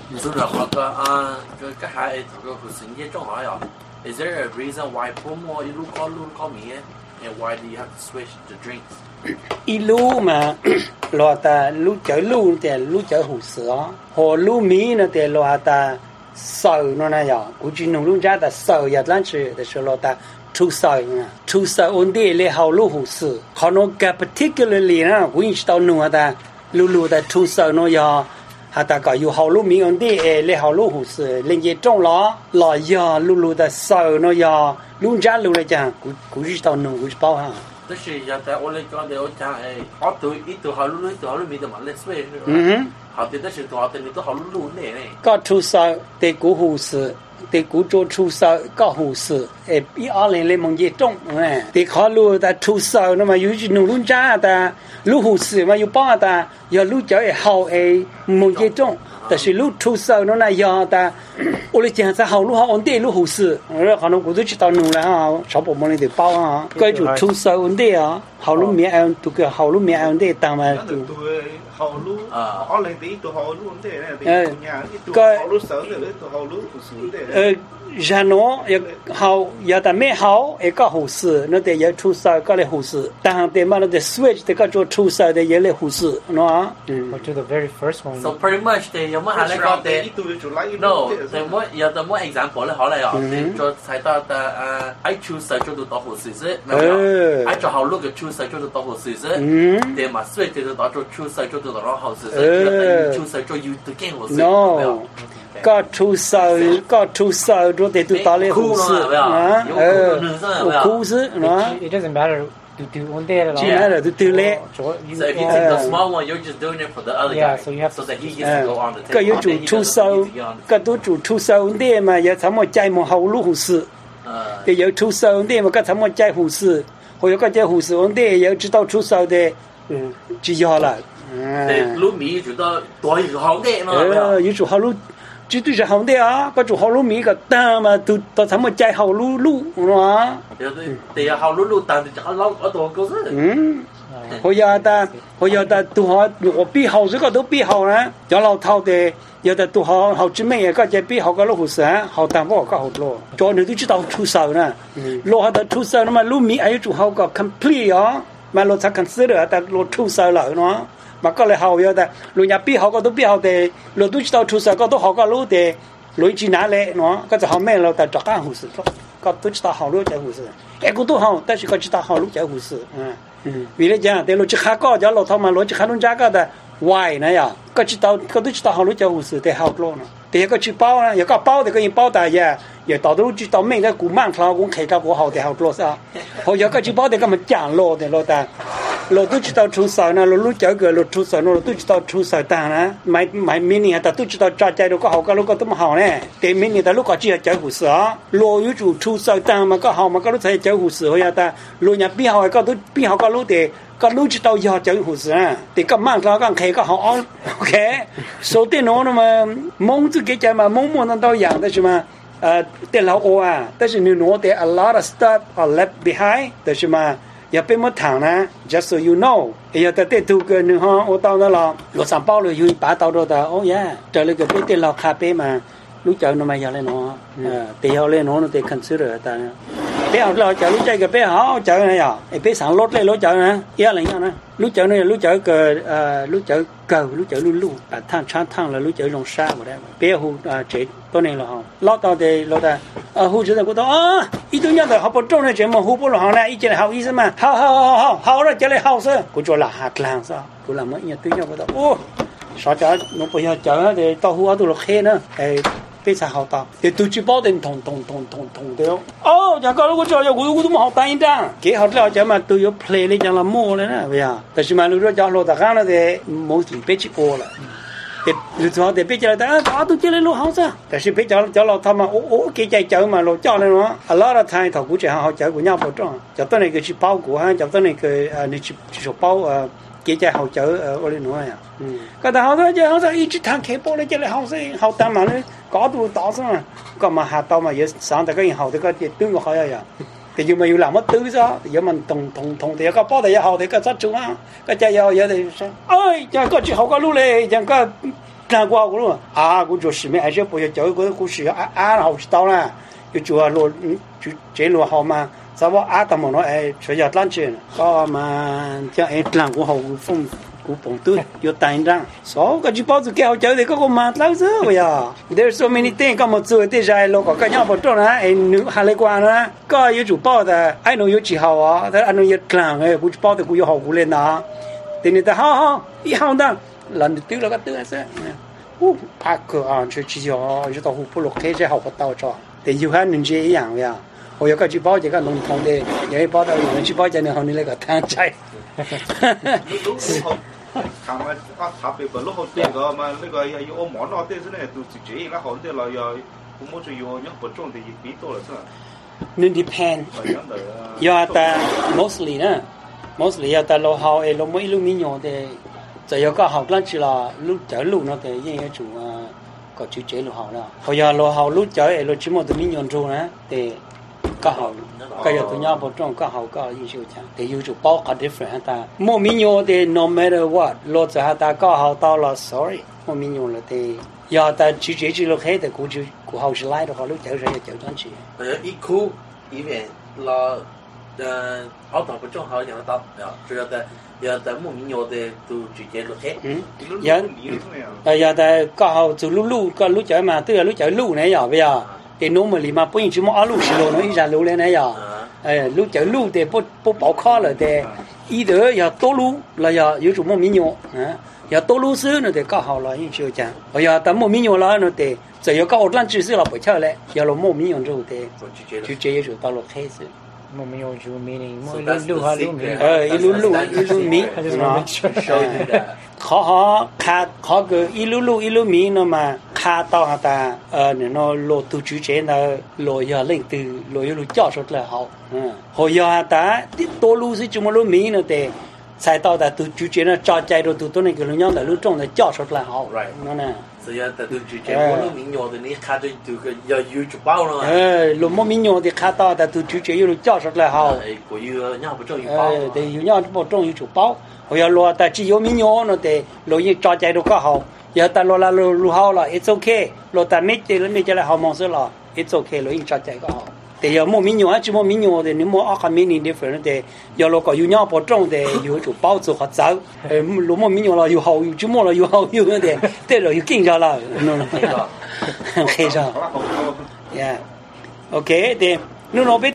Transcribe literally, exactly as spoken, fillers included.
So the uh the cái hai cái cái sinh ý trong hỏi à. Is there a reason why promo you look call look call me and why do you have to switch the drinks? Ilu mà lo ta lu chở lu thì lu chở hủ sữa hồ lu mì nó thì lo ta sầu nó này à cũng chỉ nông lu ra ta sầu ya lắm chứ để cho lo ta thu sầu nè thu sầu ổn định lấy hậu lu hủ sữa họ nó cái particularly nó cũng chỉ tao nung ta lu lu ta thu sầu nó ya hà ta có yêu hậu lu mì ổn định lấy hậu lu hủ sữa lên gì trong đó lo ya lu lu ta sầu nó ya lu ra lu này chẳng cũng cũng chỉ tao nung cũng chỉ bao ha. 但是现在我来讲的，我讲哎，好多一多好路，一多好路没得嘛，来说是吧？嗯，好的，但是多好的你都好路路呢呢。 个出手对古护士，对古做出手个护士，诶，比二零零梦严重哎，对考路的出手，那么有些农路家的路护士嘛有帮的，要路脚也好诶，梦严重。但是路出手那那样的，我来讲在好路好稳定路护士，我可能我都知道弄了啊，小宝宝你得包啊，该就出手稳定啊，好路面安都个好路面安稳定，当嘛都。 好路啊，二零的都好路稳定嘞，个好路手的都好路护士的。 呃，然后也好，也但没好一个护士，那得要出手个来护士，但得嘛那得 switch 得个做出手的也来护士，喏啊。 嗯。Or to the very first one. So pretty much 的有冇係你講的 ？No， 有冇有冇冇 example 咧？可能有，做睇到的誒，喺出手做到多護士啫，明唔明？喺做後路嘅出手做到多護士啫，啲嘛 switch 就到做出手做到多護士啫，出手做要到驚護士。 No。ก็ทุสาวก็ทุสาวดูแต่ตัวตาเลยหูสึนะเออหูสึนะ It doesn't matter to do one day at all. ใช่แล้วตัวตัวเล็ So if you take the small one, you're just doing it for the other yeah, guy, so you have so that he gets to go on the table. ก็อยู่ทุสาวก็ตัวจุทุสาวเดียมาอย่าทำว่าใจมันเฮาลูหูสึแต่อยู่ทุสาวเดียมันก็ทำว่าใจหูสึ或者个ใจหูสึวันเดีย要知道ทุสาว的就要了路米就到多一个好的嘛， 呃有主好路绝对是好的啊，个做好路米个单嘛，都都他们在好路路，是吧？ 对对，对呀，好路路，但是就老老多个是。 嗯，我要的，我要的都好，我比好这个都比好呢，要老套的，有的都好好姊妹个在比好个路虎山，好淡薄个好路，做你都知道出手呢，路好的出手，那么路米还有做好个 complete 啊，嘛路才 consider 但路出手了喏。mà có lại hậu vậy lối nhà bi họ có都bi họ thì lối tôi chỉ tao chú sở có都họ có lối thì lối chỉ nã lệ nó cóจะhọ mẹ là tại trọ cá hồ sơ có tôi chỉ tao họ lối chạy hồ sơ em cũng tôi họ但是có chỉ tao họ lối chạy hồ sơ vì thế chẳng để lối chỉ khác có cho lối thao mà lối chỉ khác luôn giá cái là why này à có chỉ tao có tôi chỉ tao họ lối chạy hồ sơ thì học luôn thì có chỉ bao này có bao thì có những bao đại ya giờ tao都chỉ tao mình cái cú mang thao cũng khai cái của họ thì học luôn sao họ giờ có chỉ bao thì có mình chẳng lo thì lo ta lo tôi chỉ tao chú sở na lo lúc chơi cái lo chú sở nó tôi chỉ tao chú sở ta na mấy mấy mini ta tôi chỉ tao trả chạy được có học cái lúc có tấm học này thì mini ta lúc có chỉ là chơi hồ sơ lo yếu chủ chú sở ta mà có học mà có lúc thấy chơi hồ sơ thôi ta lo nhà bi học có tôi bi học có lúc thì có lúc chỉ tao giờ chơi hồ sơ thì có mang thao có khai có học ok số tiền nó mà mong tự cái chơi mà mong muốn nó tao dạng đó chứ mà ờ tiền lão ô à但是你nói thì a lot of stuff are left behind 但是嘛也被没谈呢 just so you know 也在这头个你哈我到那了我上包了有一把到的哦呀这那个被电脑咖啡嘛 lúc chơi nó mày giờ lên nó thì họ lên nó nó thì consider ta bé họ lo chơi lúc chơi cái bé họ chơi này à bé sáng lót lên lót chơi nè kia là nhau nè lúc chơi này lúc chơi cờ lúc chơi cờ lúc chơi lu lu à thang chán thang là lúc chơi rong sa mà đấy bé hú chếตัวนี้là họ lót tao thì lót ta hú chế tao tao à ít tuổi nhau họ bắt trâu này chế mà hú bắt họ này ít chế là họ ý sao mà hao hao hao hao hao rồi chế lại hao sao cô cho là hạt lang sao cô làm mấy nhà tuổi nhau tao ô sao chơi nó bây giờ chơi thì tao hú ở tao lót khe nữa非常好打，就都去包定同同同同同的哦。讲高如果叫要我我都没好单一张，给好了讲嘛都有 play 的讲了摸了呢，对呀。但是嘛，如果讲老大干了的，没几别去播了。แต่如果แต่别讲了，但啊都叫来老好噻。但是别讲讲老他嘛，我我给在叫嘛老叫了嘛，啊老了他头估计还好叫个娘不中，叫到那个去包裹哈，叫到那个呃你去去包呃。cái trái hậu chở ở ở đây nữa à, cái đó họ nói họ nói ít thằng khép bò lên cái này hậu sẽ hậu tam mà nó có đủ to sao, còn mà hạt to mà giờ sáng tại cái hậu thì cái tương của họ vậy à, thì giờ mình làm mất tứ sao, giờ mình thùng thùng thùng thì cái bò thì hậu thì cái sát chung á, cái trái hậu giờ thì sao, ơi giờ có chỉ hậu có lú lệ, giờ có 看过我了啊，我做事没，而且不要教个故事啊啊，好知道啦，就做路就这路好嘛，在我啊他们说哎，说要当真，哦嘛，叫哎让我好风。กูปงตุ้ยอยู่ตายจังสองก็จีบเอาตัวแก้วเจ้าเด็กก็มาเล่าซะว่า there's so many things ก็มา做ได้ใจเราก็ก็ยังบ่ตรงนะไอ้หนูหาเลยกว่านะก็อยู่จู่ป้อแต่ไอ้หนูอยู่จี好啊แต่อันนู้นอยู่กลางเอ้กูจีป้อแต่กูอยู่好กูเลยนะทีนี้แต่好好อี好ดังหลังตื้อแล้วก็ตื้อซะอู้พักก็อ่านชื่อจีอ๋ออยู่ต่อหูผู้ลูกเคยจะ好不到จ้ะแต่อยู่ให้หนึ่งเจียอย่างว่า我有个จีป้อจะก็ลงทอง的有一ป้อแต่有จีป้อจะเนี่ยเฮานี่เลยก็ทางใจทำมาก็ทำไปเป็นลูกเขาเตี้ยก็มาแล้วก็ยังเอาหมอนเอาเตี้ยซะเนี่ยตัวจีๆแล้วเขาเตี้ยเรายังผมว่าจะอยู่ยังปวดจ้องแต่ยี่ปีตัวเลยซะนั่น depend ยาแต่ mostly นะ mostly ยาแต่เราเขาเอเราไม่รู้มีอย่างแต่จะ有個好นั่นคือ啦รู้จะรู้นะแต่ยัง有種啊個主角เรา好啦เขาอยากเราเขารู้จะเอเรา只冇得มีอย่าง做นะแต่ก็好ก็有ตัวอย่าง不中ก็好ก็優秀จังแต่有種包個 different แต่冇มีอย่างแต่ no matter what เราจะหาแต่ก็好到了 sorry 冇มีอย่าง了แต่要แต่主角就落去แต่กู就กู好是來的話，你走上就走上去。 誒，一哭一面啦，誒，好多不中好樣得，主要的要在冇民謠的都直接落去。 嗯，有誒有แต่ก็好就路路個路走嘛，都有路走路呢要不要？แต่โน้มมันมาปุ่นชิมอาลูสิโลน้อยจะรู้เลยนะอย่าเออรู้จะรู้แต่ปุ๊บปุ๊บเป่าข้อเลยแต่อีเดออย่าโตรู้แล้วอย่าอยู่จุ่มมีโยนะอย่าโตรู้ซื้อเนี่ยแต่ก็好了ยิ่งเชื่อจังอย่าแต่冇มีโยแล้วเนี่ยแต่จะ要ก็อดลั่นจื้อเราไปเช่าเลยอย่าเรา冇มีโย之后แต่就直接就到了开始冇มีโย就 meaning 冇路路哈路มีเอออี路路อี路มีนะเขาเขาขาเขาก็อี路路อี路มีเนาะมาขา到下但呃你那路途之间呢路要领的路要路教出来好嗯好要下但多路是怎么路มี呢的才到的途之间呢照ใจ都都那个人样的路中的教出来好 right 那呢所以แต่途之间我路民谣的你看着就个要有就包了哎路冇民谣的看到的途之间有路教出来好哎过有伢不中有包哎对有伢不中有就包我要路但只有民谣呢的路一照ใจ都ก็好要但路啦路路好了 it's okay 路但没得了没得了好忙事了 it's okay 路一照ใจก็好แต่要冇民谣啊只冇民谣的你冇啊看 meaning different 的要路個有伢不中的有就包做好走哎路冇民谣了有好有就冇了有好有的对了有更加了黑上 yeah okay 的你那边